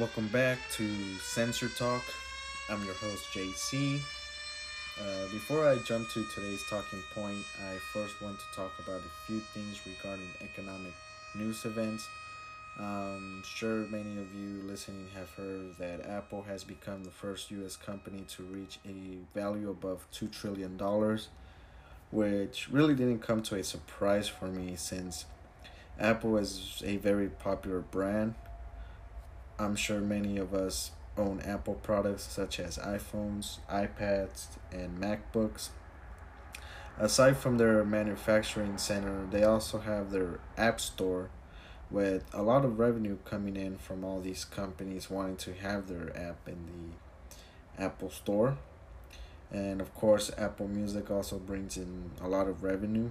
Welcome back to Sensor Talk. I'm your host, JC. Before I jump to today's talking point, I first want to talk about a few things regarding economic news events. Sure, many of you listening have heard that Apple has become the first US company to reach a value above $2 trillion, which really didn't come to a surprise for me since Apple is a very popular brand. I'm sure many of us own Apple products such as iPhones, iPads, and MacBooks. Aside from their manufacturing center, they also have their App Store with a lot of revenue coming in from all these companies wanting to have their app in the Apple Store. And of course, Apple Music also brings in a lot of revenue.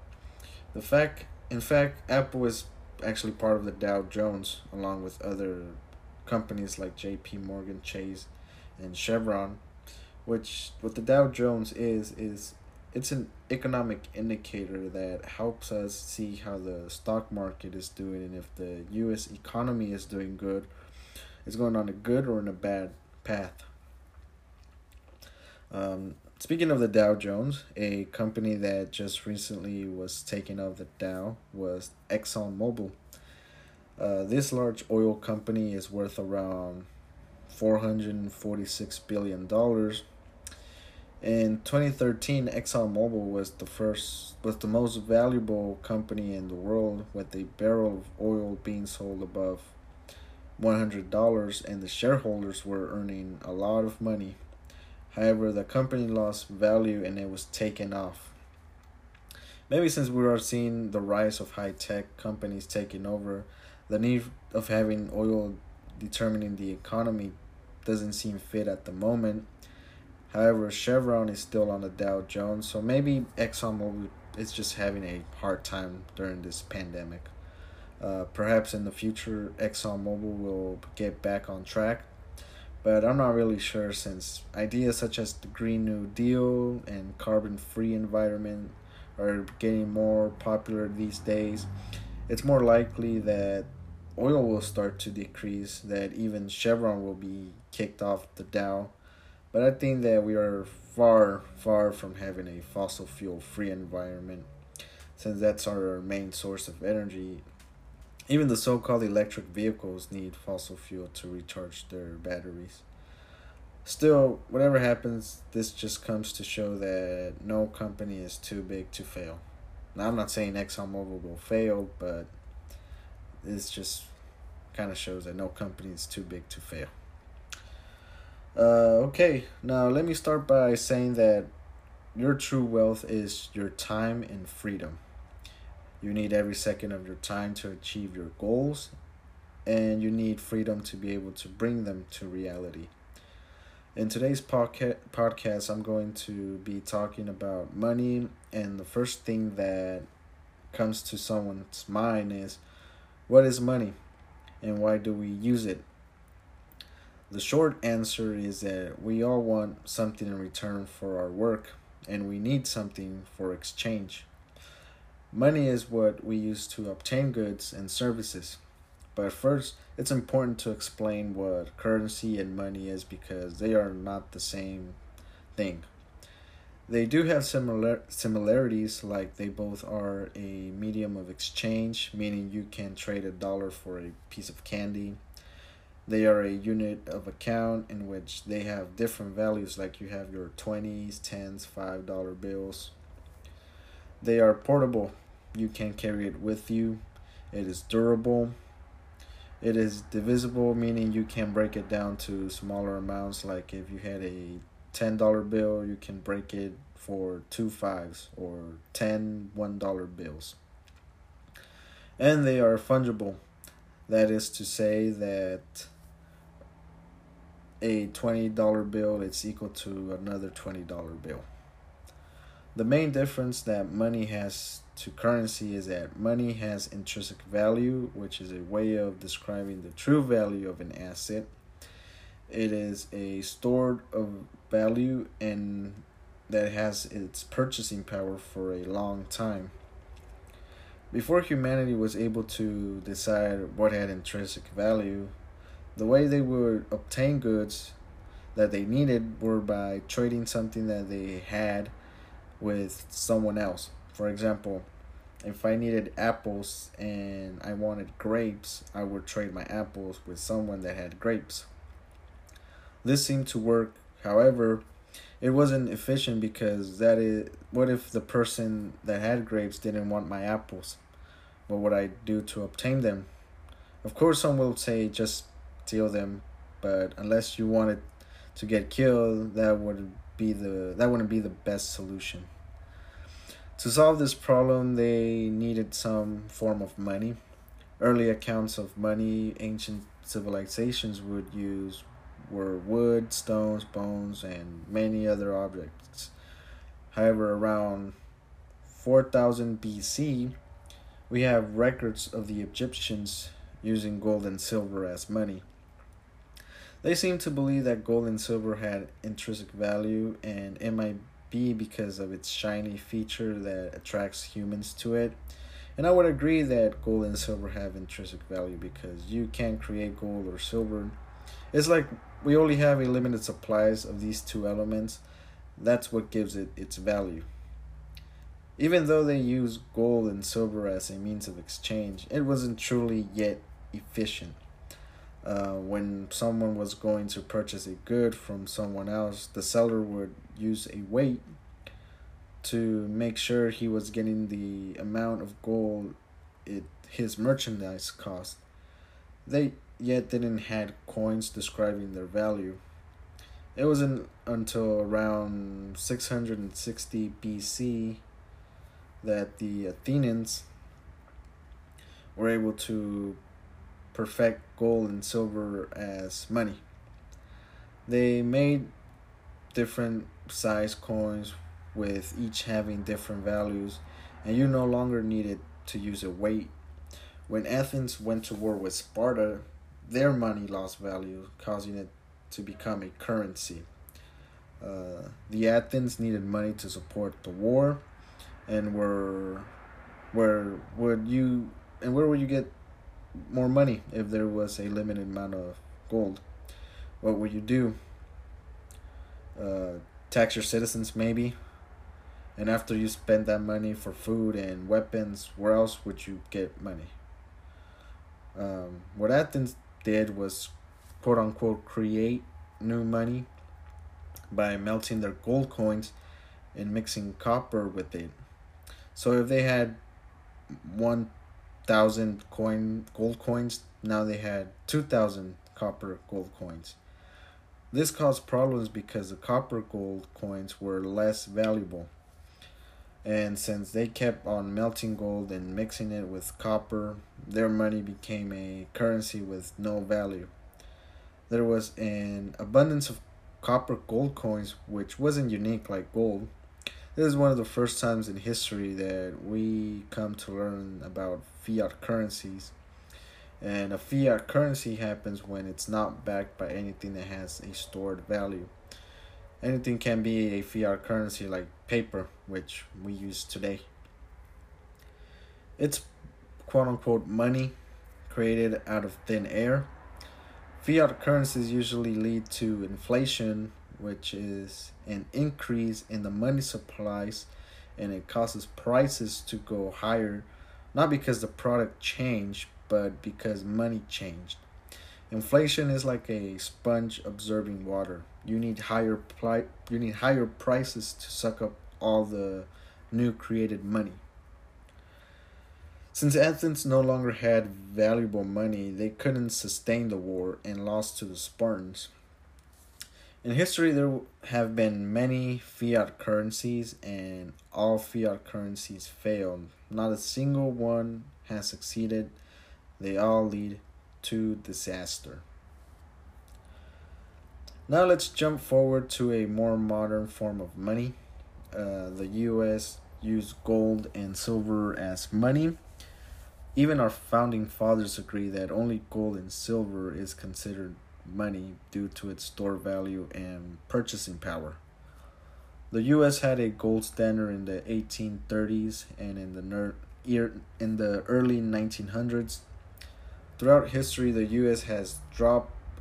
In fact, Apple is actually part of the Dow Jones along with other companies like JP Morgan Chase and Chevron, which what the Dow Jones is it's an economic indicator that helps us see how the stock market is doing and if the US economy is doing good, is going on a good or in a bad path. Speaking of the Dow Jones, a company that just recently was taken off the Dow was ExxonMobil. This large oil company is worth around $446 billion. In 2013, ExxonMobil was the most valuable company in the world, with a barrel of oil being sold above $100, and the shareholders were earning a lot of money. However, the company lost value and it was taken off. Maybe since we are seeing the rise of high tech companies taking over, the need of having oil determining the economy doesn't seem fit at the moment. However, Chevron is still on the Dow Jones, so maybe ExxonMobil is just having a hard time during this pandemic. Perhaps in the future, ExxonMobil will get back on track, but I'm not really sure since ideas such as the Green New Deal and carbon free environment are getting more popular these days. It's more likely that oil will start to decrease, that even Chevron will be kicked off the Dow. But I think that we are far, far from having a fossil fuel free environment, since that's our main source of energy. Even the so called electric vehicles need fossil fuel to recharge their batteries. Still, whatever happens, this just comes to show that no company is too big to fail. Now, I'm not saying ExxonMobil will fail, but this just kind of shows that no company is too big to fail. Okay, now let me start by saying that your true wealth is your time and freedom. You need every second of your time to achieve your goals, and you need freedom to be able to bring them to reality. In today's podcast, I'm going to be talking about money, and the first thing that comes to someone's mind is, what is money and why do we use it? The short answer is that we all want something in return for our work, and we need something for exchange. Money is what we use to obtain goods and services. But first, it's important to explain what currency and money is because they are not the same thing. They do have similarities, like they both are a medium of exchange, meaning you can trade a dollar for a piece of candy. They are a unit of account in which they have different values, like you have your 20s, 10s, $5 bills. They are portable. You can carry it with you. It is durable. It is divisible, meaning you can break it down to smaller amounts. Like if you had a $10 bill, you can break it for two fives or 10 $1 bills. And they are fungible. That is to say that a $20 bill is equal to another $20 bill. The main difference that money has to currency is that money has intrinsic value, which is a way of describing the true value of an asset. It is a stored of value and that has its purchasing power for a long time. Before humanity was able to decide what had intrinsic value, The way they would obtain goods that they needed were by trading something that they had with someone else. For example, if I needed apples and I wanted grapes, I would trade my apples with someone that had grapes. This seemed to work. However, it wasn't efficient because that is what if the person that had grapes didn't want my apples? What would I do to obtain them? Of course some will say just steal them, but unless you wanted to get killed, that wouldn't be the best solution. To solve this problem, they needed some form of money. Early accounts of money ancient civilizations would use were wood, stones, bones, and many other objects. However, around 4000 BC, we have records of the Egyptians using gold and silver as money. They seem to believe that gold and silver had intrinsic value, and it might be because of its shiny feature that attracts humans to it. And I would agree that gold and silver have intrinsic value because you can't create gold or silver. It's like we only have a limited supplies of these two elements. That's what gives it its value. Even though they used gold and silver as a means of exchange, it wasn't truly yet efficient. When someone was going to purchase a good from someone else, the seller would use a weight to make sure he was getting the amount of gold his merchandise cost. They yet didn't had coins describing their value. It wasn't until around 660 BC that the Athenians were able to perfect gold and silver as money. They made different size coins with each having different values, and you no longer needed to use a weight. When Athens went to war with Sparta, their money lost value, causing it to become a currency. The Athens needed money to support the war, and where would you where would you get more money if there was a limited amount of gold? What would you do? Tax your citizens, maybe. And after you spend that money for food and weapons, where else would you get money? What Athens did was, quote unquote, create new money by melting their gold coins and mixing copper with it. So if they had 1,000 gold coins, now they had 2,000 copper gold coins. This caused problems because the copper gold coins were less valuable. And since they kept on melting gold and mixing it with copper, their money became a currency with no value. There was an abundance of copper gold coins, which wasn't unique like gold. This is one of the first times in history that we come to learn about fiat currencies. And a fiat currency happens when it's not backed by anything that has a stored value. Anything can be a fiat currency like paper, which we use today. It's quote unquote money created out of thin air. Fiat currencies usually lead to inflation, which is an increase in the money supplies, and it causes prices to go higher, not because the product changed, but because money changed. Inflation is like a sponge absorbing water. You need higher prices to suck up all the new created money. Since Athens no longer had valuable money, they couldn't sustain the war and lost to the Spartans. In history, there have been many fiat currencies, and all fiat currencies failed. Not a single one has succeeded. They all lead to disaster. Now let's jump forward to a more modern form of money. The US used gold and silver as money. Even our founding fathers agree that only gold and silver is considered money due to its store value and purchasing power. The US had a gold standard in the 1830s and in the early 1900s. Throughout history, the US has dropped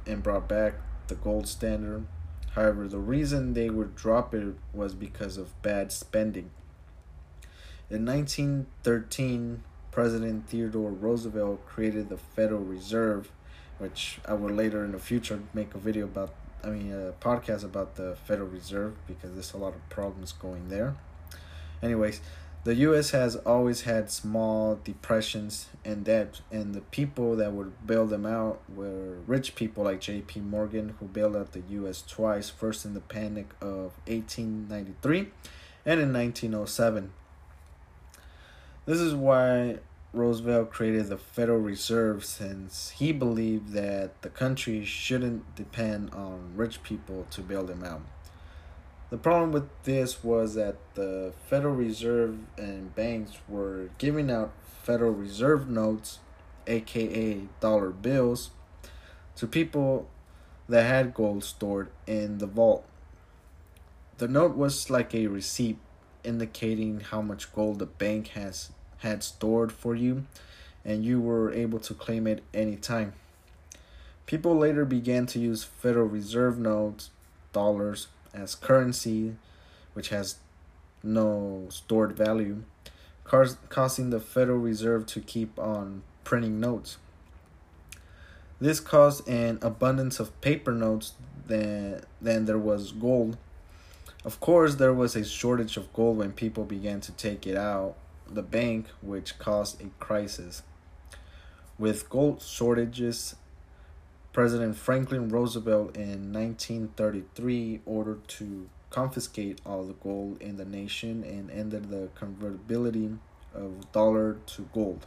and brought back the gold standard. However, the reason they would drop it was because of bad spending. In 1913, President Theodore Roosevelt created the Federal Reserve, which I will later in the future make a video about, a podcast about the Federal Reserve because there's a lot of problems going there. Anyways, the U.S. has always had small depressions and debt, and the people that would bail them out were rich people like J.P. Morgan, who bailed out the U.S. twice, first in the Panic of 1893 and in 1907. This is why Roosevelt created the Federal Reserve, since he believed that the country shouldn't depend on rich people to bail them out. The problem with this was that the Federal Reserve and banks were giving out Federal Reserve notes, aka dollar bills, to people that had gold stored in the vault. The note was like a receipt indicating how much gold the bank had stored for you, and you were able to claim it anytime. People later began to use Federal Reserve notes, dollars, as currency, which has no stored value, causing the Federal Reserve to keep on printing notes. This caused an abundance of paper notes than there was gold. Of course, there was a shortage of gold when people began to take it out the bank, which caused a crisis. With gold shortages, President Franklin Roosevelt in 1933 ordered to confiscate all the gold in the nation and ended the convertibility of dollar to gold.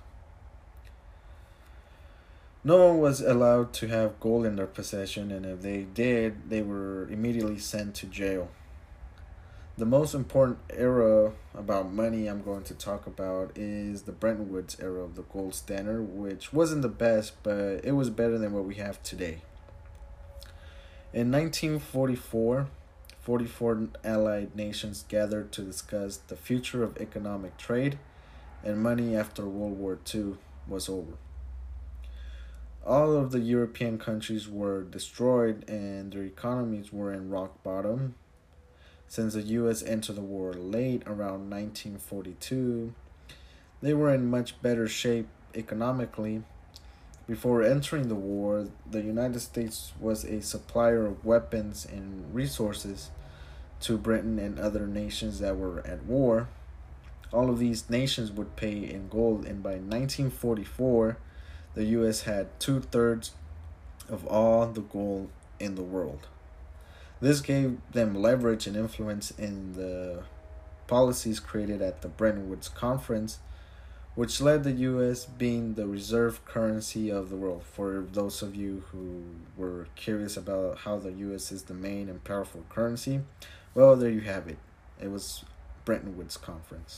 No one was allowed to have gold in their possession, and if they did, they were immediately sent to jail. The most important era about money I'm going to talk about is the Bretton Woods era of the gold standard, which wasn't the best, but it was better than what we have today. In 1944, 44 allied nations gathered to discuss the future of economic trade and money after World War II was over. All of the European countries were destroyed and their economies were in rock bottom. Since the U.S. entered the war late, around 1942, they were in much better shape economically. Before entering the war, the United States was a supplier of weapons and resources to Britain and other nations that were at war. All of these nations would pay in gold, and by 1944, the U.S. had 2/3 of all the gold in the world. This gave them leverage and influence in the policies created at the Bretton Woods Conference, which led the U.S. being the reserve currency of the world. For those of you who were curious about how the U.S. is the main and powerful currency, well, there you have it. It was Bretton Woods Conference.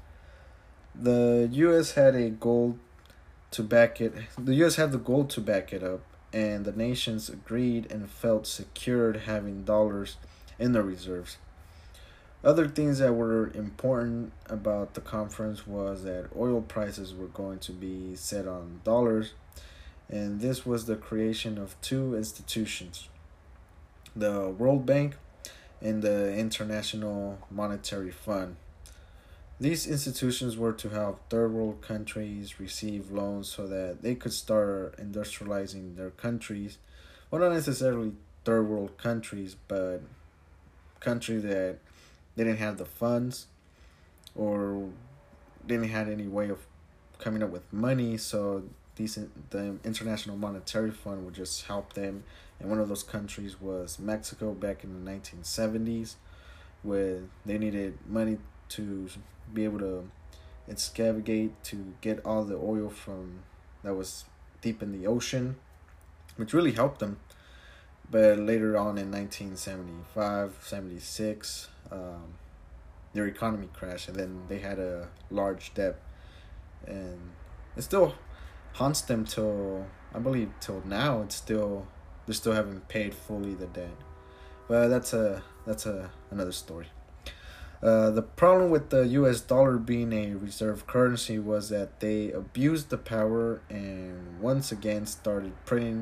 The U.S. had a gold to back it. The U.S. had the gold to back it up, and the nations agreed and felt secured having dollars in their reserves. Other things that were important about the conference was that oil prices were going to be set on dollars, and this was the creation of two institutions, the World Bank and the International Monetary Fund. These institutions were to help third world countries receive loans so that they could start industrializing their countries. Well, not necessarily third world countries, but countries that didn't have the funds or didn't have any way of coming up with money. So the International Monetary Fund would just help them. And one of those countries was Mexico back in the 1970s, where they needed money to be able to excavate to get all the oil from that was deep in the ocean, which really helped them. But later on in 1975, 76, their economy crashed, and then they had a large debt, and it still haunts them till, I believe, till now. They still haven't paid fully the debt, but that's another story. The problem with the U.S. dollar being a reserve currency was that they abused the power and once again started printing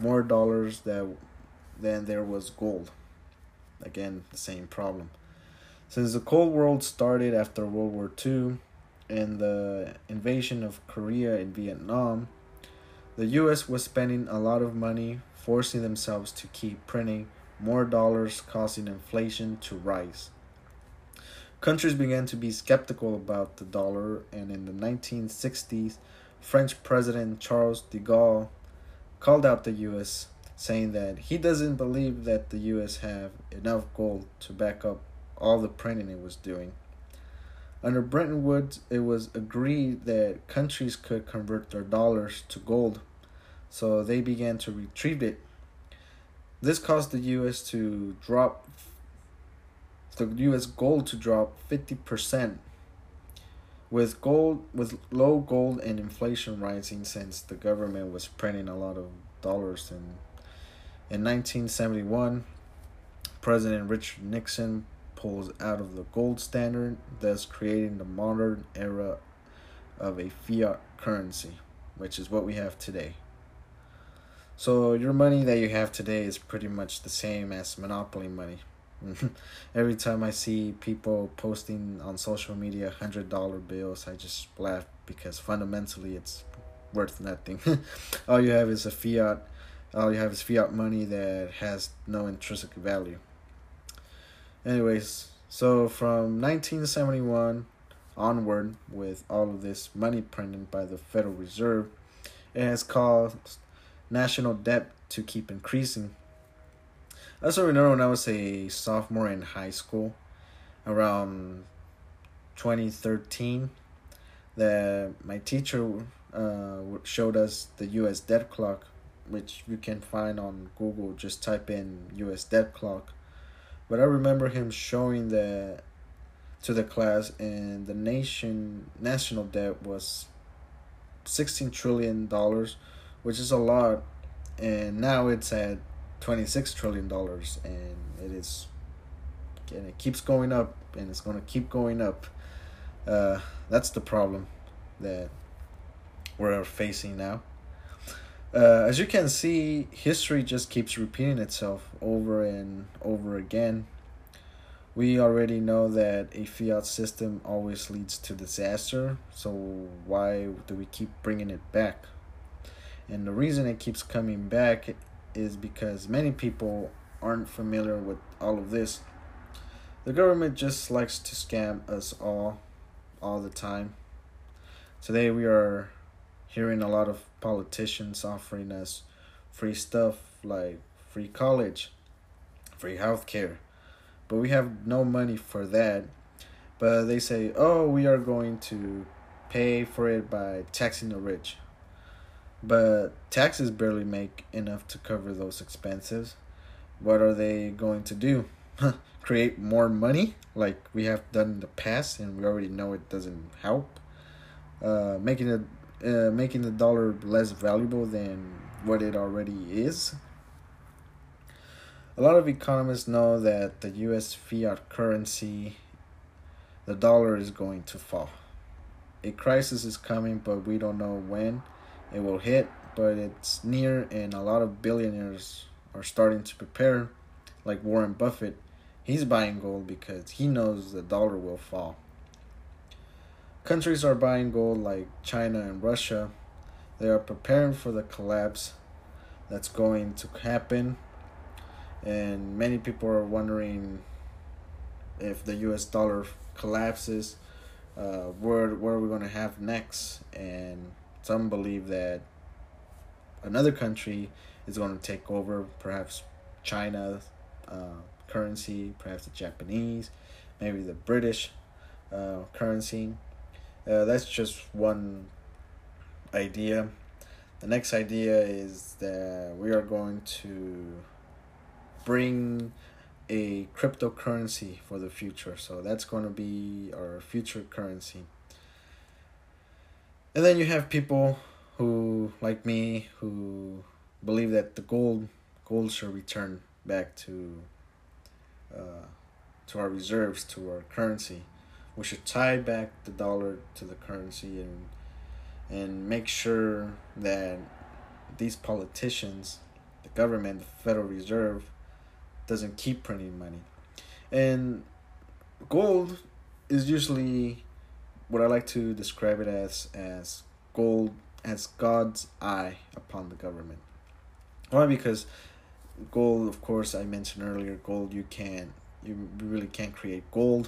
more dollars than there was gold. Again, the same problem. Since the Cold War started after World War II and the invasion of Korea and Vietnam, the US was spending a lot of money, forcing themselves to keep printing more dollars, causing inflation to rise. Countries began to be skeptical about the dollar, and in the 1960s, French President Charles de Gaulle called out the US, saying that he doesn't believe that the US have enough gold to back up all the printing it was doing. Under Bretton Woods, it was agreed that countries could convert their dollars to gold, so they began to retrieve it. This caused the US gold to drop 50%. With low gold and inflation rising since the government was printing a lot of dollars in 1971, President Richard Nixon pulls out of the gold standard, thus creating the modern era of a fiat currency, which is what we have today. So your money that you have today is pretty much the same as monopoly money. Every time I see people posting on social media $100 bills, I just laugh because fundamentally it's worth nothing. All you have is fiat money that has no intrinsic value. Anyways, so from 1971 onward, with all of this money printed by the Federal Reserve, it has caused national debt to keep increasing. I also remember when I was a sophomore in high school, around 2013, that my teacher showed us the U.S. debt clock, which you can find on Google. Just type in U.S. debt clock. But I remember him showing that to the class, and the national debt was $16 trillion, which is a lot, and now it's at $26 trillion, and it keeps going up, and it's going to keep going up. That's the problem that we're facing now. As you can see, history just keeps repeating itself over and over again. We already know that a fiat system always leads to disaster, so why do we keep bringing it back? And the reason it keeps coming back is because many people aren't familiar with all of this. The government just likes to scam us all the time. Today we are hearing a lot of politicians offering us free stuff like free college, free healthcare, but we have no money for that. But they say, oh, we are going to pay for it by taxing the rich. But taxes barely make enough to cover those expenses. What are they going to do? Create more money like we have done in the past, and we already know it doesn't help. Making the dollar less valuable than what it already is. A lot of economists know that the U.S. fiat currency, the dollar, is going to fall. A crisis is coming, but we don't know when it will hit, but it's near, and a lot of billionaires are starting to prepare, like Warren Buffett. He's buying gold because he knows the dollar will fall. Countries are buying gold like China and Russia. They are preparing for the collapse that's going to happen. And many people are wondering if the US dollar collapses, where are we going to have next? And some believe that another country is going to take over, perhaps China's currency, perhaps the Japanese, maybe the British currency. That's just one idea. The next idea is that we are going to bring a cryptocurrency for the future. So that's going to be our future currency. And then you have people who, like me, who believe that the gold should return back to our reserves, to our currency. We should tie back the dollar to the currency and make sure that these politicians government, the Federal Reserve, doesn't keep printing money. And gold is usually what I like to describe it as gold as God's eye upon the government. Why? Because gold, of course, I mentioned earlier, gold you really can't create gold.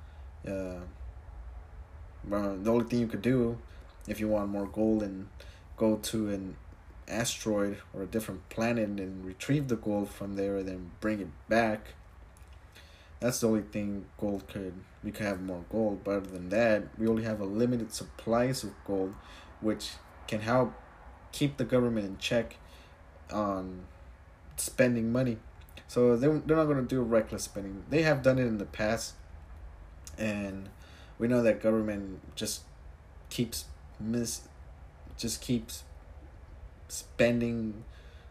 Well, the only thing you could do if you want more gold and go to an asteroid or a different planet and retrieve the gold from there and then bring it back. That's the only thing we could have more gold. But other than that, we only have a limited supplies of gold, which can help keep the government in check on spending money. So they're not going to do reckless spending. They have done it in the past, and we know that government just keeps spending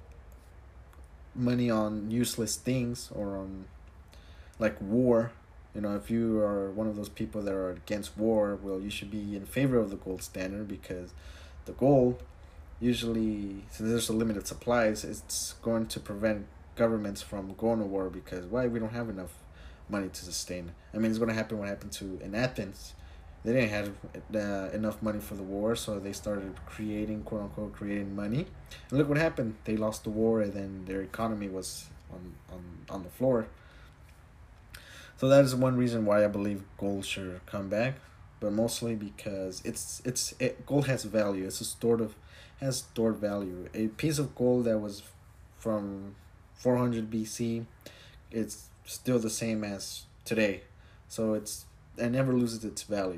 money on useless things or on like war. If you are one of those people that are against war, well, you should be in favor of the gold standard, because the gold usually, since there's a limited supplies, it's going to prevent governments from going to war, because we don't have enough money to sustain. I mean, it's going to happen what happened in Athens. They didn't have enough money for the war, so they started creating, quote unquote, creating money. And look what happened. They lost the war, and then their economy was on the floor. So that is one reason why I believe gold should come back, but mostly because gold has value. It's has stored value. A piece of gold that was from 400 BC, it's still the same as today. So it never loses its value.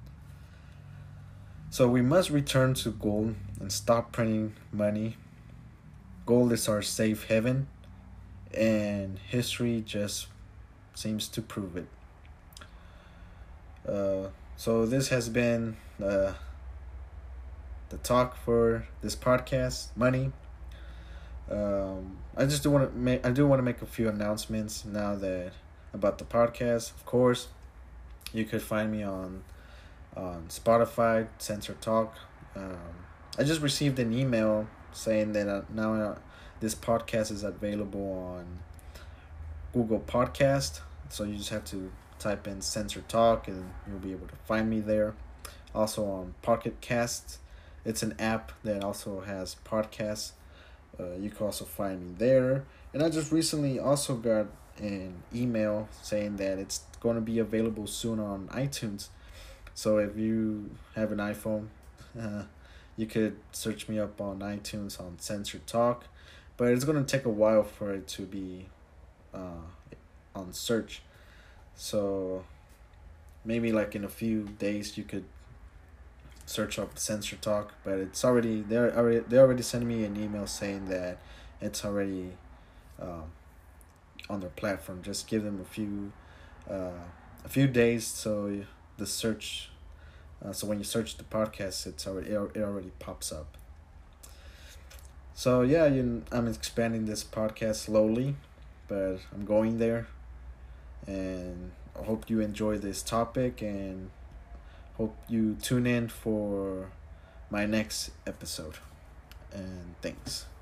So we must return to gold and stop printing money. Gold is our safe haven, and history just seems to prove it. So this has been the talk for this podcast, money. I do want to make a few announcements now that about the podcast. Of course, you could find me on Spotify, Sensor Talk. I just received an email saying that now this podcast is available on Google Podcast. So you just have to type in Sensor Talk and you'll be able to find me there. Also on Pocket Cast. It's an app that also has podcasts. You can also find me there. And I just recently also got an email saying that it's going to be available soon on iTunes. So if you have an iPhone, you could search me up on iTunes on Sensor Talk. But it's going to take a while for it to be on search. So maybe like in a few days you could search up Sensor Talk, but it's already they already sent me an email saying that it's already on their platform. Just give them a few days so the search so when you search the podcast, it already pops up. So yeah, I'm expanding this podcast slowly, but I'm going there, and I hope you enjoy this topic, and hope you tune in for my next episode. And thanks.